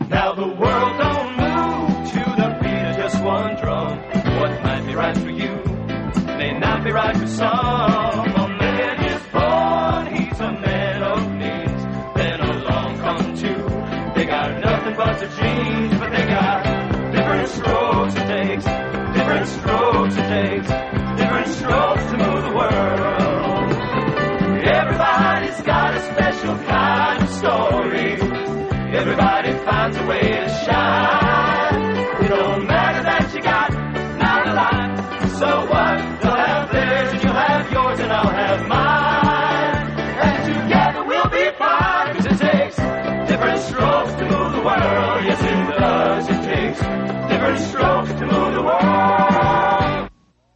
Now the world don't move to the beat of just one drum. What might be right for you may not be right for some. A man is born, he's a man of means. Then along come two. They got nothing but their dreams, but they got different strokes it takes. Different strokes it takes. Different strokes to move the world. Everybody's got a special kind of story. Everybody finds a way to shine. It don't matter that you got not a lot. So what? They'll have theirs and you'll have yours and I'll have mine. And together we'll be fine. 'Cause it takes different strokes to move the world. Yes, it does. It takes different strokes to move the world.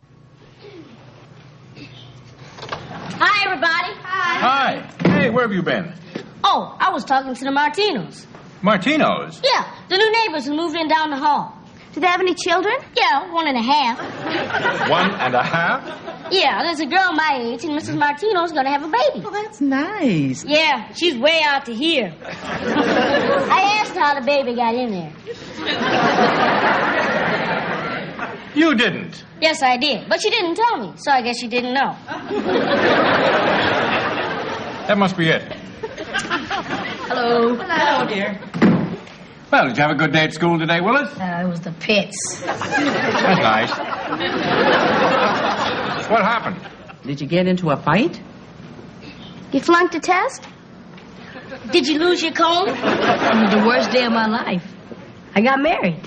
Hi, everybody. Hi. Hey, where have you been? Oh, I was talking to the Martinos. Martino's? Yeah, the new neighbors who moved in down the hall. Do they have any children? Yeah, 1.5. 1.5? Yeah, there's a girl my age, and Mrs. Martino's gonna have a baby. Oh, that's nice. Yeah, she's way out to here. I asked her how the baby got in there. You didn't. Yes, I did, but she didn't tell me, so I guess she didn't know. That must be it. Hello. Hello, dear. Well, did you have a good day at school today, Willis? It was the pits. That's nice. What happened? Did you get into a fight? You flunked a test? Did you lose your comb? It was the worst day of my life. I got married.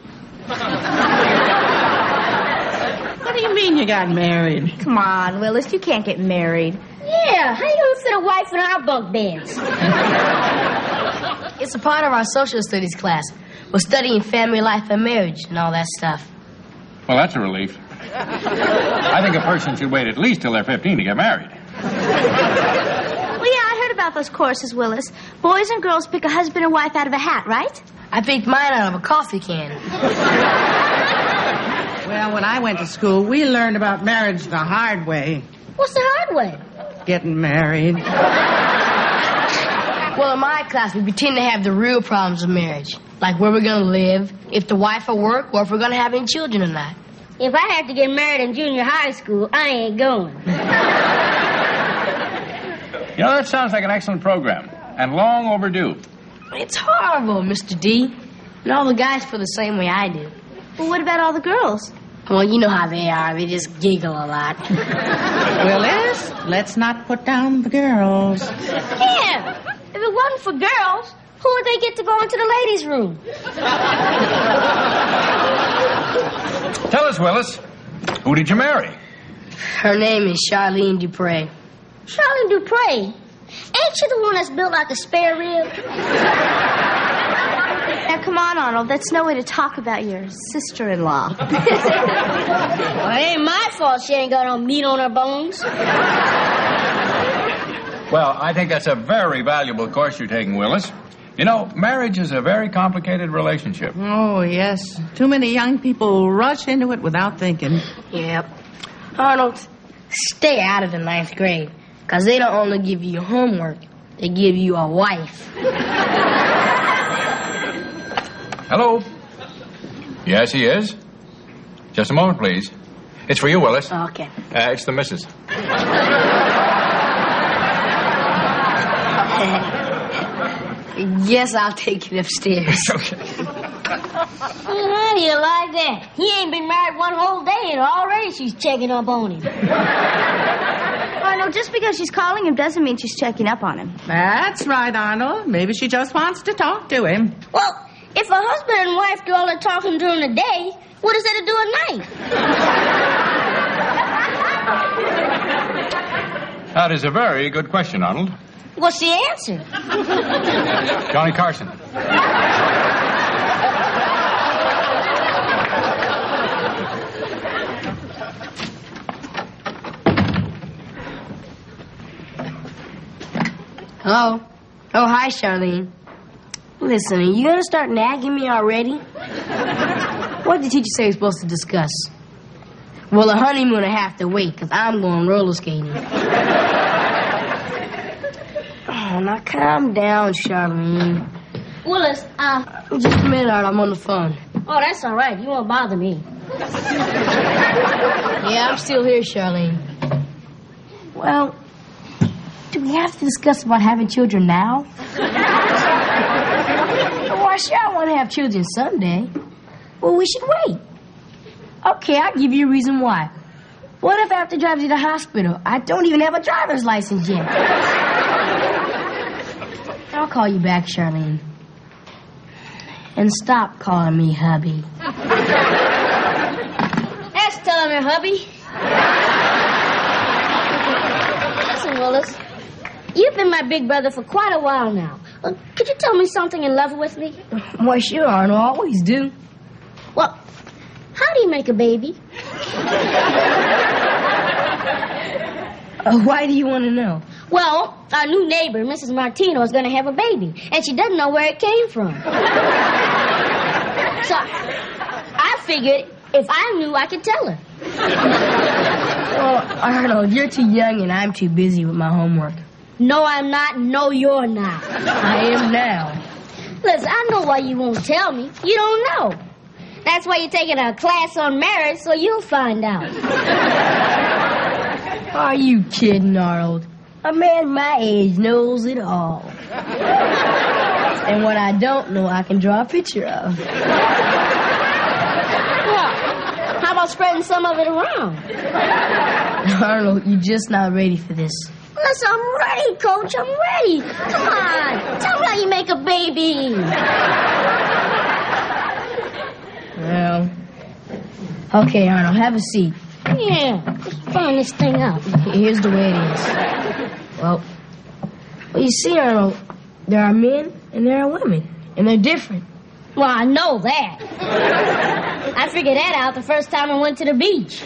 What do you mean you got married? Come on, Willis, you can't get married. Yeah, how you gonna fit a wife in our bunk beds? It's a part of our social studies class. We're studying family life and marriage and all that stuff. Well, that's a relief. I think a person should wait at least till they're 15 to get married. Well, yeah, I heard about those courses, Willis. Boys and girls pick a husband and wife out of a hat, right? I picked mine out of a coffee can. Well, when I went to school, we learned about marriage the hard way. What's the hard way? Getting married. Well, in my class, we pretend to have the real problems of marriage. Like where we're going to live, if the wife will work, or if we're going to have any children or not. If I have to get married in junior high school, I ain't going. You know, that sounds like an excellent program, and long overdue. It's horrible, Mr. D. And all the guys feel the same way I do. Well, what about all the girls? Well, you know how they are. They just giggle a lot. Willis, let's not put down the girls. Yeah. If it wasn't for girls, who would they get to go into the ladies' room? Tell us, Willis, who did you marry? Her name is Charlene Dupre. Charlene Dupre? Ain't she the one that's built like a spare rib? Now, come on, Arnold. That's no way to talk about your sister-in-law. Well, it ain't my fault she ain't got no meat on her bones. Well, I think that's a very valuable course you're taking, Willis. You know, marriage is a very complicated relationship. Oh, yes. Too many young people rush into it without thinking. Yep. Arnold, stay out of the 9th grade, because they don't only give you homework, they give you a wife. Hello? Yes, he is. Just a moment, please. It's for you, Willis. Okay. It's the missus. Guess I'll take it upstairs. Okay. How do you like that? He ain't been married one whole day, and already she's checking up on him. Arnold, just because she's calling him doesn't mean she's checking up on him. That's right, Arnold. Maybe she just wants to talk to him. Well, if a husband and wife do all the talking during the day, what is there to do at night? That is a very good question, Arnold. What's the answer? Johnny Carson. Hello? Oh, hi, Charlene. Listen, are you going to start nagging me already? What did the teacher say we're supposed to discuss? Well, the honeymoon I have to wait, because I'm going roller skating. Oh, now calm down, Charlene. Willis, Just a minute, Arnold. I'm on the phone. oh, that's all right. You won't bother me. Yeah, I'm still here, Charlene. Well, do we have to discuss about having children now? Why, sure, I want to have children someday. Well, we should wait. Okay, I'll give you a reason why. What if I have to drive you to the hospital? I don't even have a driver's license yet. I'll call you back, Charlene. And stop calling me hubby. That's telling her, hubby. Listen, Willis. You've been my big brother for quite a while now. Could you tell me something in love with me? Why, sure, Arnold. I always do. Well, how do you make a baby? Why do you want to know? Well, our new neighbor, Mrs. Martino, is going to have a baby, and she doesn't know where it came from. So I figured if I knew, I could tell her. Well, Arnold, you're too young and I'm too busy with my homework. No, I'm not. No, you're not. I am now. Listen, I know why you won't tell me. You don't know. That's why you're taking a class on marriage, so you'll find out. Are you kidding, Arnold? A man my age knows it all. And what I don't know, I can draw a picture of. Well, how about spreading some of it around? Arnold, you're just not ready for this. Listen, I'm ready, Coach. I'm ready. Come on. Tell me how you make a baby. Well, okay, Arnold, have a seat. Yeah, let's find this thing out. Here's the way it is. Well, you see, Arnold, there are men and there are women, and they're different. Well, I know that. I figured that out the first time I went to the beach.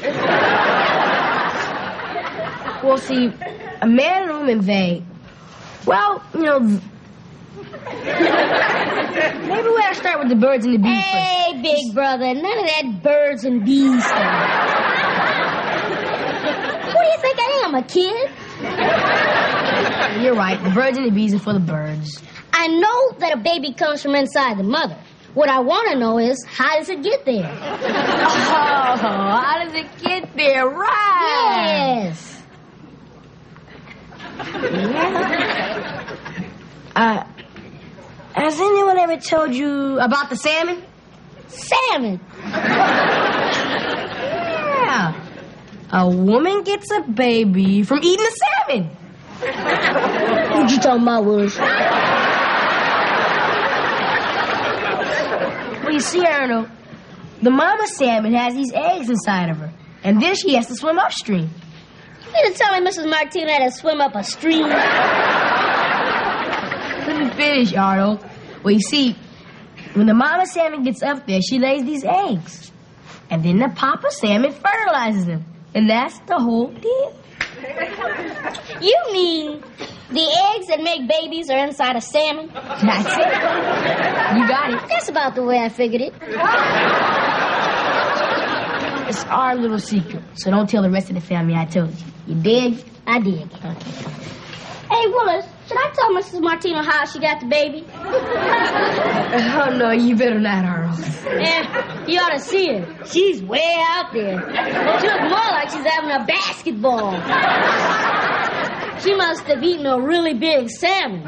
Well, see, a man and a woman, well, you know, maybe we ought to start with the birds and the bees first. Hey, big brother, none of that birds and bees stuff. Who do you think I am, a kid? You're right, the birds and the bees are for the birds. I know that a baby comes from inside the mother. What I want to know is, how does it get there? Oh, how does it get there? Right. Yes. Has anyone ever told you about the salmon? Salmon. Yeah. A woman gets a baby from eating a salmon. What you talking about, Willis? Well, you see, Arnold, the mama salmon has these eggs inside of her, and then she has to swim upstream. You mean to tell me Mrs. Martina had to swim up a stream? Couldn't finish, Arnold. Well, you see, when the mama salmon gets up there, she lays these eggs. And then the papa salmon fertilizes them. And that's the whole deal. You mean the eggs that make babies are inside a salmon? That's it. You got it. That's about the way I figured it. It's our little secret, so don't tell the rest of the family I told you. You dig? I dig. Okay. Hey, Willis, should I tell Mrs. Martino how she got the baby? Oh, no, you better not, Arnold. Yeah, you ought to see her. She's way out there. She looks more like she's having a basketball. She must have eaten a really big salmon.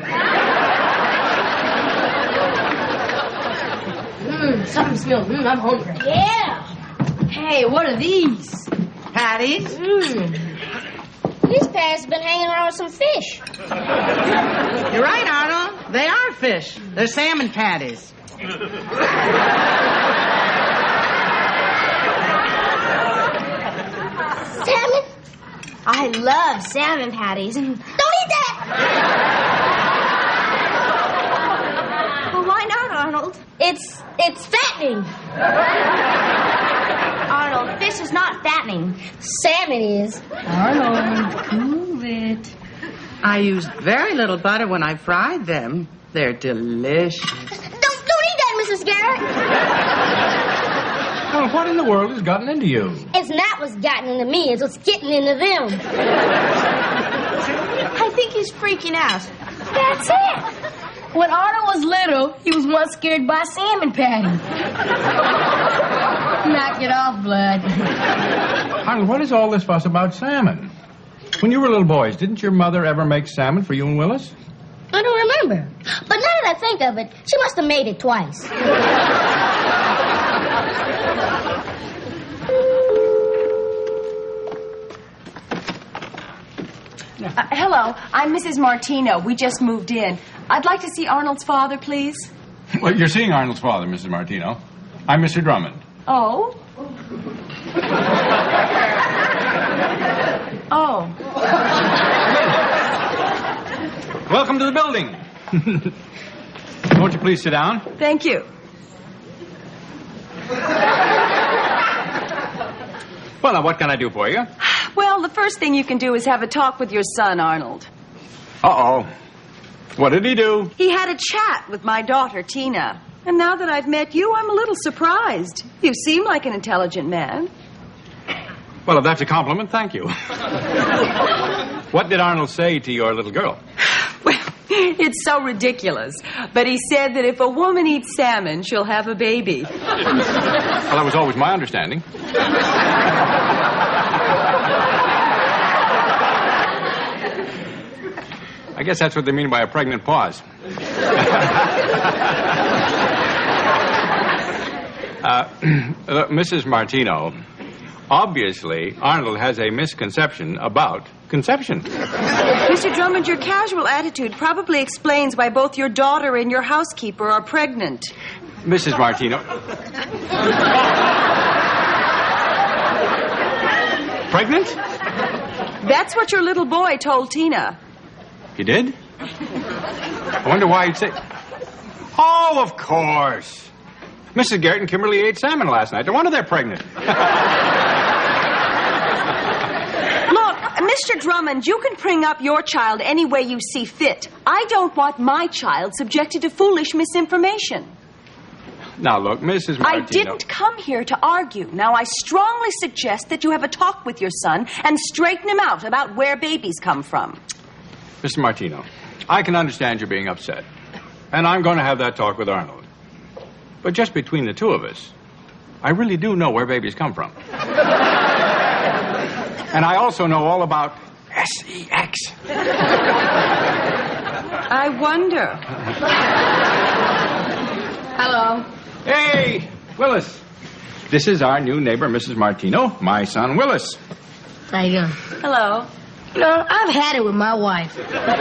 Something smells. I'm hungry. Yeah. Hey, what are these? Patties? This pat's been hanging around with some fish. You're right, Arnold. They are fish. They're salmon patties. Salmon? I love salmon patties. Don't eat that! Well, why not, Arnold? It's fattening. Arnold, fish is not fattening. Salmon is. Arnold, cool it. I used very little butter when I fried them. They're delicious. Don't eat that, Mrs. Garrett. Oh, what in the world has gotten into you? It's not what's gotten into me, it's what's getting into them. I think he's freaking out. That's it. When Arnold was little, he was once scared by a salmon patty. Knock it off, Blood. Arnold, what is all this fuss about salmon? When you were little boys, didn't your mother ever make salmon for you and Willis? I don't remember. But now that I think of it, she must have made it twice. Hello, I'm Mrs. Martino. We just moved in. I'd like to see Arnold's father, please. Well, you're seeing Arnold's father, Mrs. Martino. I'm Mr. Drummond. Oh? Oh. Welcome to the building. Won't you please sit down? Thank you. Well, now, what can I do for you? Well, the first thing you can do is have a talk with your son, Arnold. Uh-oh. What did he do? He had a chat with my daughter, Tina. And now that I've met you, I'm a little surprised. You seem like an intelligent man. Well, if that's a compliment, thank you. What did Arnold say to your little girl? Well, it's so ridiculous. But he said that if a woman eats salmon, she'll have a baby. Well, that was always my understanding. I guess that's what they mean by a pregnant pause. Mrs. Martino, obviously, Arnold has a misconception about conception. Mr. Drummond, your casual attitude probably explains why both your daughter and your housekeeper are pregnant. Mrs. Martino. Pregnant? That's what your little boy told Tina. He did? I wonder why he'd say... Oh, of course. Mrs. Garrett and Kimberly ate salmon last night. No wonder they're pregnant. Look, Mr. Drummond, you can bring up your child any way you see fit. I don't want my child subjected to foolish misinformation. Now, look, Mrs. Martino... I didn't come here to argue. Now, I strongly suggest that you have a talk with your son and straighten him out about where babies come from. Mr. Martino, I can understand you being upset. And I'm going to have that talk with Arnold. But just between the two of us, I really do know where babies come from. And I also know all about sex. I wonder. Hello. Hey, Willis. This is our new neighbor, Mrs. Martino, my son, Willis. How you doing? Hello. No, I've had it with my wife.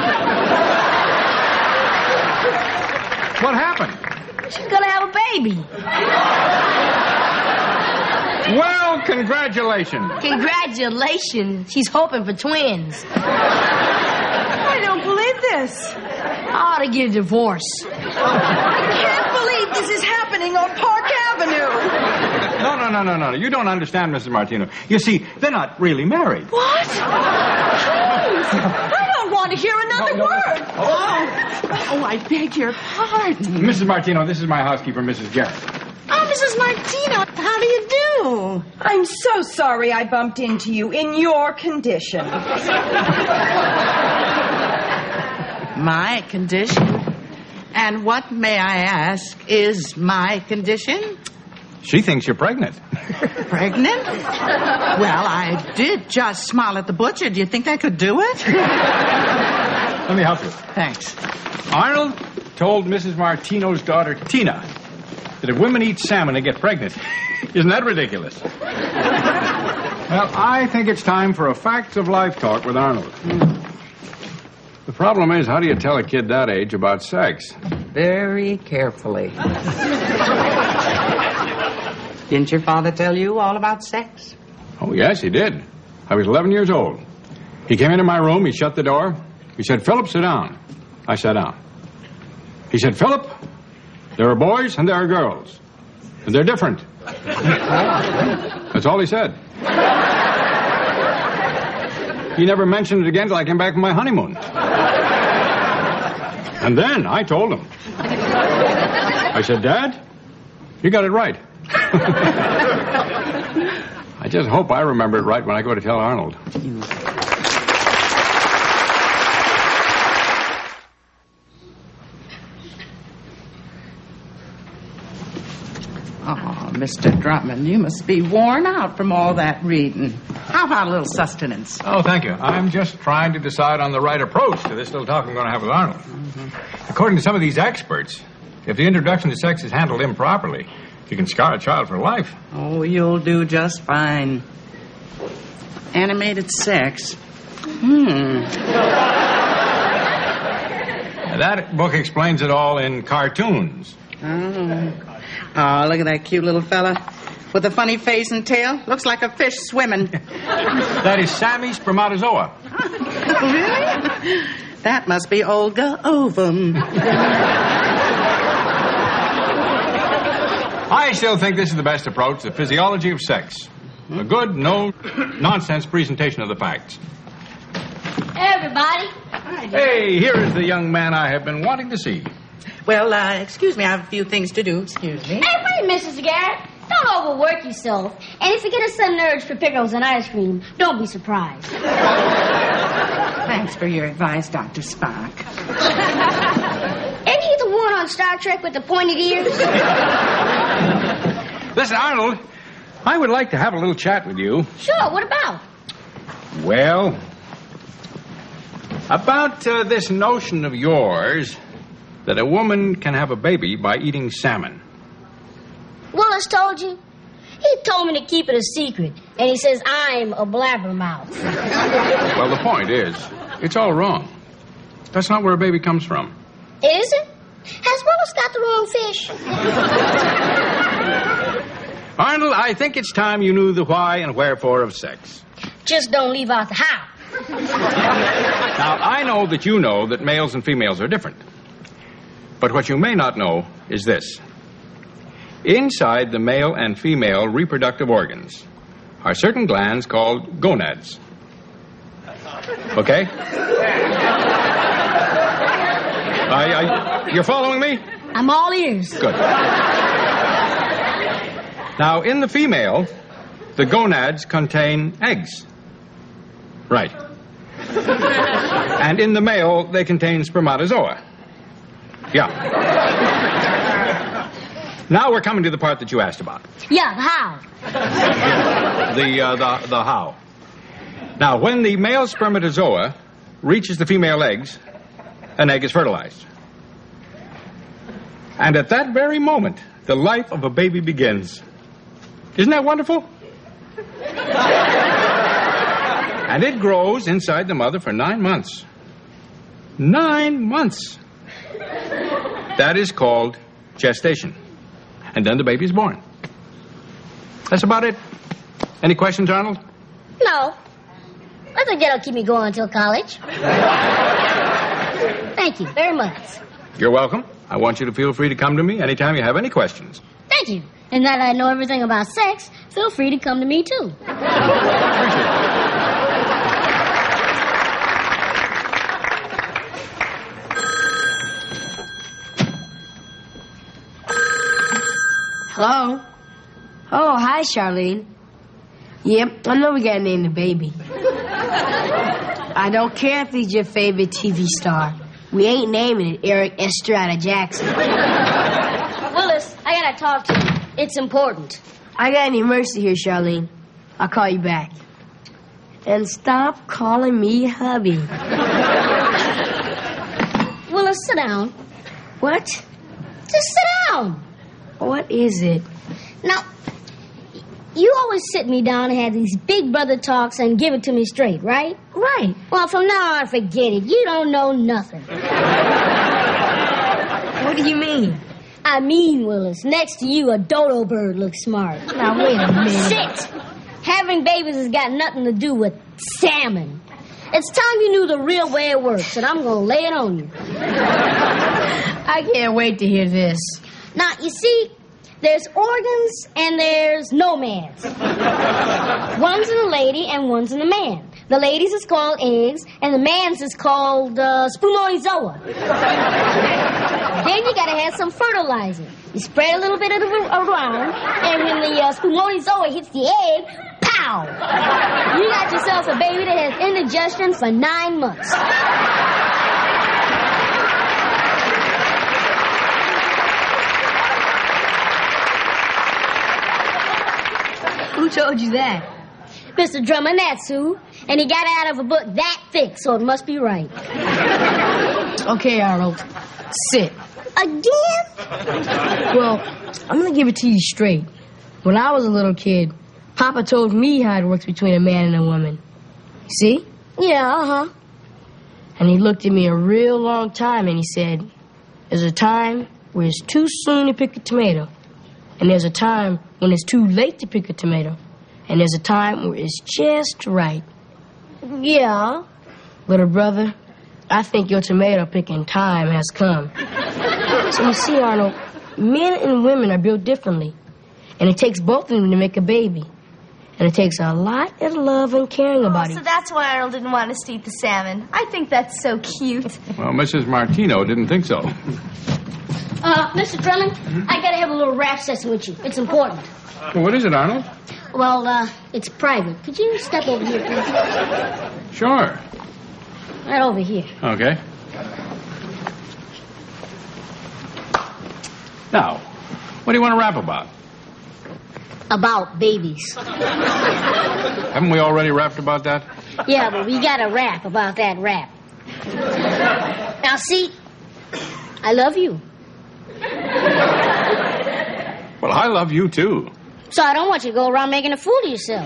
What happened? She's gonna have a baby. Well, congratulations. Congratulations. She's hoping for twins. I don't believe this. I ought to get a divorce. I can't believe this is happening on Park Avenue. No. You don't understand, Mrs. Martino. You see, they're not really married. What? Please. I don't want to hear another word. Oh, I beg your pardon. Mrs. Martino, this is my housekeeper, Mrs. Garrett. Oh, Mrs. Martino, how do you do? I'm so sorry I bumped into you in your condition. My condition? And what, may I ask, is my condition? She thinks you're pregnant. Pregnant? Well, I did just smile at the butcher. Do you think I could do it? Let me help you. Thanks. Arnold told Mrs. Martino's daughter, Tina, that if women eat salmon, they get pregnant. Isn't that ridiculous? Well, I think it's time for a facts of life talk with Arnold. The problem is, how do you tell a kid that age about sex? Very carefully. Didn't your father tell you all about sex? Oh, yes, he did. I was 11 years old. He came into my room, he shut the door. He said, "Philip, sit down." I sat down. He said, "Philip, there are boys and there are girls. And they're different." That's all he said. He never mentioned it again till I came back from my honeymoon. And then I told him. I said, "Dad, you got it right." I just hope I remember it right when I go to tell Arnold. Oh, Mr. Drummond, you must be worn out from all that reading. How about a little sustenance? Oh, thank you. I'm just trying to decide on the right approach to this little talk I'm going to have with Arnold. According to some of these experts, if the introduction to sex is handled improperly, you can scar a child for life. Oh, you'll do just fine. Animated sex. That book explains it all in cartoons. Oh, look at that cute little fella with a funny face and tail. Looks like a fish swimming. That is Sammy Spermatozoa. Really? That must be Olga Ovum. I still think this is the best approach, the physiology of sex. A good, no-nonsense presentation of the facts. Hey, everybody. Hey, here is the young man I have been wanting to see. Well, excuse me, I have a few things to do. Excuse me. Hey, wait, Mrs. Garrett. Don't overwork yourself. And if you get a sudden urge for pickles and ice cream, don't be surprised. Thanks for your advice, Dr. Spock. Ain't he the one on Star Trek with the pointed ears? Listen, Arnold, I would like to have a little chat with you. Sure, what about? Well, about this notion of yours that a woman can have a baby by eating salmon. Willis told you? He told me to keep it a secret, and he says I'm a blabbermouth. Well, the point is, it's all wrong. That's not where a baby comes from. Is it? Has Willis got the wrong fish? Arnold, I think it's time you knew the why and wherefore of sex. Just don't leave out the how. Now, I know that you know that males and females are different. But what you may not know is this. Inside the male and female reproductive organs are certain glands called gonads. Okay? You're following me? I'm all ears. Good. Now, in the female, the gonads contain eggs. Right. And in the male, they contain spermatozoa. Yeah. Now we're coming to the part that you asked about. Yeah, how? The how. Now, when the male spermatozoa reaches the female eggs, an egg is fertilized. And at that very moment, the life of a baby begins. Isn't that wonderful? And it grows inside the mother for 9 months. 9 months. That is called gestation. And then the baby is born. That's about it. Any questions, Arnold? No. I think that'll keep me going until college. Thank you very much. You're welcome. I want you to feel free to come to me anytime you have any questions. Thank you. And that I know everything about sex, feel free to come to me, too. Hello? Oh, hi, Charlene. Yep, I know we gotta name the baby. I don't care if he's your favorite TV star. We ain't naming it Eric Estrada Jackson. Willis, I gotta talk to you. It's important. I got an emergency here, Charlene. I'll call you back. And stop calling me hubby. Willis, sit down. What? Just sit down. What is it? Now, you always sit me down and have these big brother talks and give it to me straight, right? Right. Well, from now on, forget it. You don't know nothing. What do you mean? I mean, Willis, next to you, a dodo bird looks smart. Now, wait a minute. Sit! Having babies has got nothing to do with salmon. It's time you knew the real way it works, and I'm going to lay it on you. I can't wait to hear this. Now, you see, there's organs and there's nomads. One's in a lady and one's in a man. The ladies is called eggs, and the man's is called spermatozoa. Then you gotta have some fertilizer. You spread a little bit of it around, and when the spermatozoa hits the egg, pow! You got yourself a baby that has indigestion for 9 months. told you that? Mr. Drummond, that's who. And he got it out of a book that thick, so it must be right. Okay, Arnold. Sit. Again? Well, I'm going to give it to you straight. When I was a little kid, Papa told me how it works between a man and a woman. See? Yeah, uh-huh. And he looked at me a real long time and he said, there's a time where it's too soon to pick a tomato. And there's a time when it's too late to pick a tomato. And there's a time where it's just right. Yeah. Little brother, I think your tomato picking time has come. So you see, Arnold, men and women are built differently. And it takes both of them to make a baby. And it takes a lot of love and caring about it. So that's why Arnold didn't want us to eat the salmon. I think that's so cute. Well, Mrs. Martino didn't think so. Mr. Drummond, I gotta have a little rap session with you. It's important. Well, what is it, Arnold? Well, it's private. Could you step over here, please? Sure. Right over here. Okay. Now, what do you want to rap about? About babies. Haven't we already rapped about that? Yeah, but we gotta rap about that rap. Now, see, I love you. Well, I love you, too. So I don't want you to go around making a fool of yourself.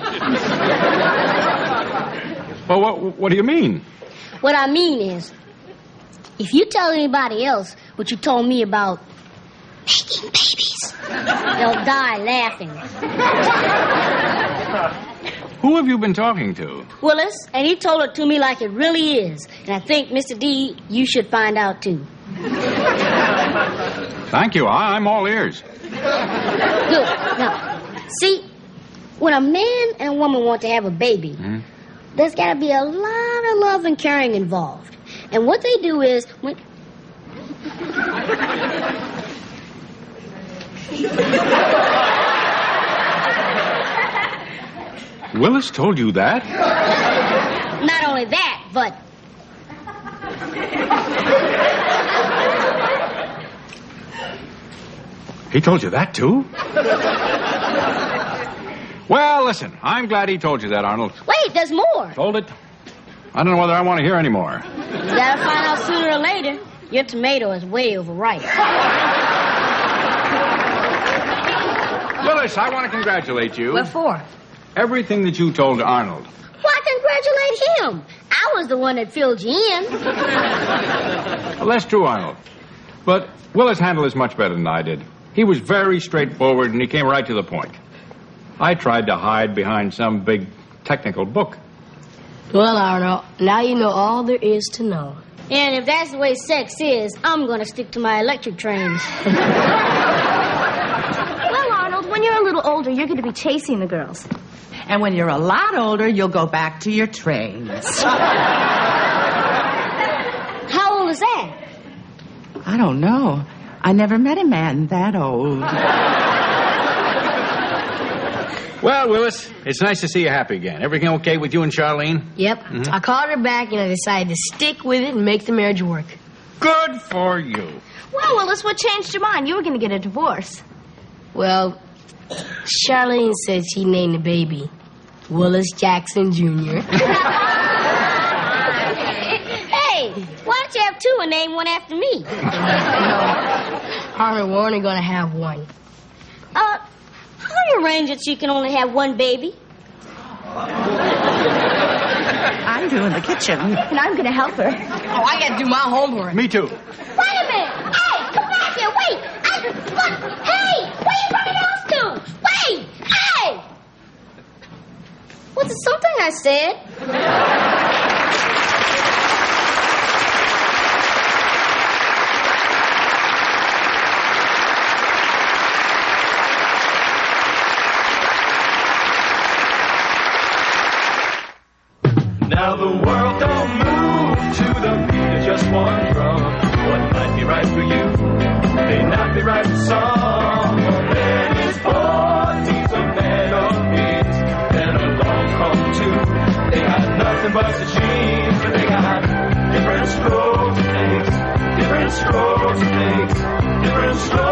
Well, what do you mean? What I mean is, if you tell anybody else what you told me about making babies, they'll die laughing. Who have you been talking to? Willis, and he told it to me like it really is. And I think, Mr. D, you should find out, too. Thank you. I'm all ears. Good. Now, see, when a man and a woman want to have a baby, there's got to be a lot of love and caring involved. And what they do is, when... Willis told you that? Not only that, but... He told you that, too? Well, listen, I'm glad he told you that, Arnold. Wait, there's more. Told it? I don't know whether I want to hear any more. You gotta find out sooner or later. Your tomato is way overripe. Willis, I want to congratulate you. What for? Everything that you told Arnold. Why, congratulate him. I was the one that filled you in. Well, that's true, Arnold. But Willis handled this much better than I did. He was very straightforward, and he came right to the point. I tried to hide behind some big technical book. Well, Arnold, now you know all there is to know. And if that's the way sex is, I'm going to stick to my electric trains. Well, Arnold, when you're a little older, you're going to be chasing the girls. And when you're a lot older, you'll go back to your trains. How old is that? I don't know. I never met a man that old. Well, Willis, it's nice to see you happy again. Everything okay with you and Charlene? Yep. I called her back and I decided to stick with it and make the marriage work. Good for you. Well, Willis, what changed your mind? You were going to get a divorce. Well, Charlene said she named the baby Willis Jackson Jr. Hey, why don't you have two and name one after me? No, Arnold, we're only going to have one. How do you arrange it so you can only have one baby? I'm doing the kitchen. And I'm going to help her. Oh, I got to do my homework. Me too. Wait a minute! Hey, come back here! Wait! Hey! Where you running off to? Wait! Hey! Was it something I said? Now the world don't move to the beat of just one drum. What might be right for you may not be right for some. A man is born, he's a man of means. Then along come two. They got nothing but the genes, but they got different strokes of things, different strokes of things, different strokes.